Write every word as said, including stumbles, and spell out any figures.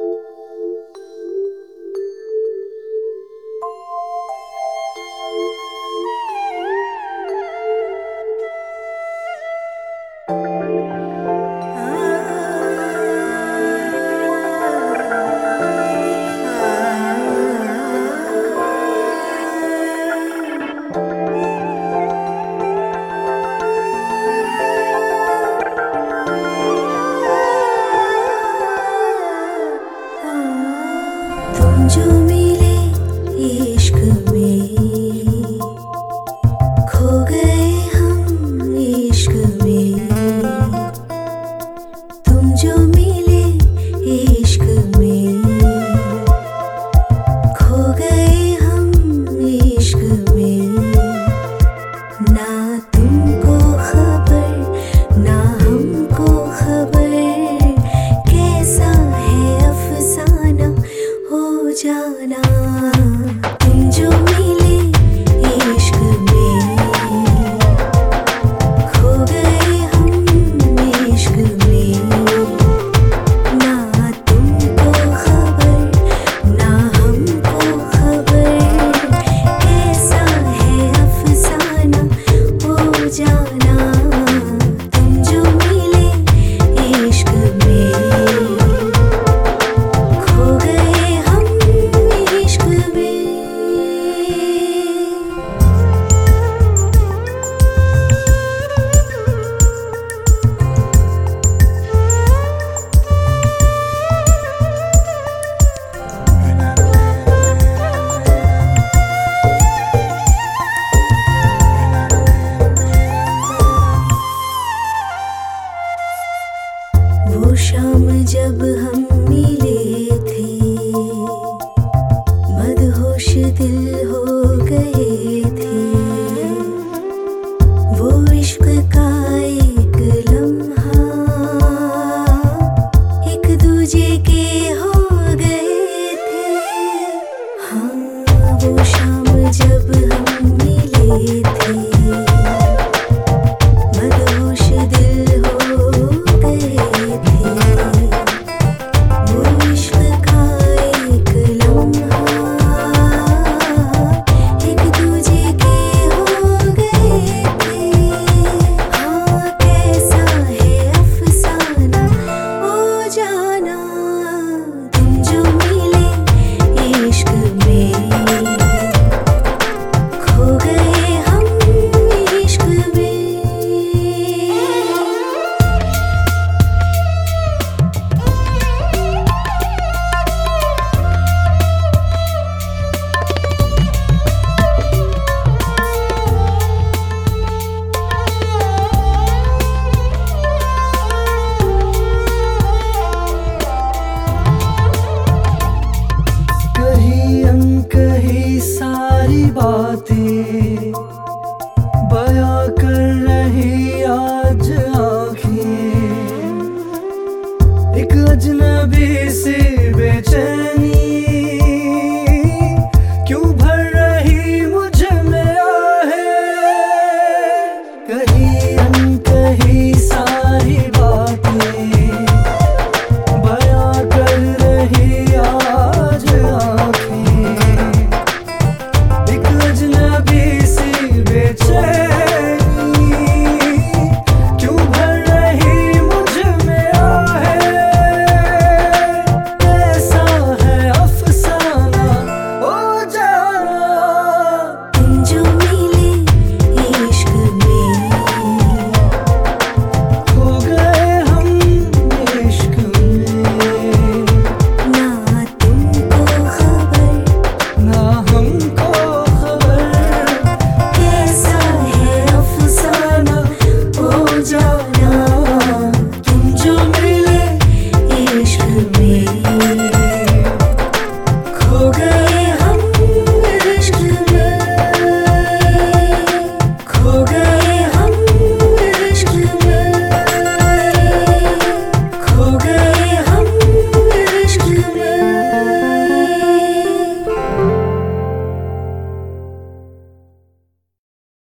जो मिले इश्क में खो गए हम इश्क में। तुम जो मिले इश्क में खो गए हम इश्क में। ना तुमको खबर ना हमको खबर कैसा है अफसाना हो जाना। तुम जो मिले इश्क में खो गए हम इश्क में। ना तुमको खबर ना हमको खबर कैसा है अफसाना हो जाना। तुम जो मिले इश्क में खो गए हम इश्क में। वो शाम जब हम मिले थे मदहोश दिल हो गए थे। वो इश्क का एक लम्हा एक दूजे के हो गए थे। हाँ वो शाम जब हम मिले थे मदहोश दिल हो गए थे। वो इश्क का एक लम्हा एक दूजे के हो गए थे। हाँ कैसा है अफसाना हो जाना। तुम जो मिले इश्क में खो गए हम इश्क में। कहीं अनकही सारी बातें बयां कर रही आज आँखें। एक अजनबी से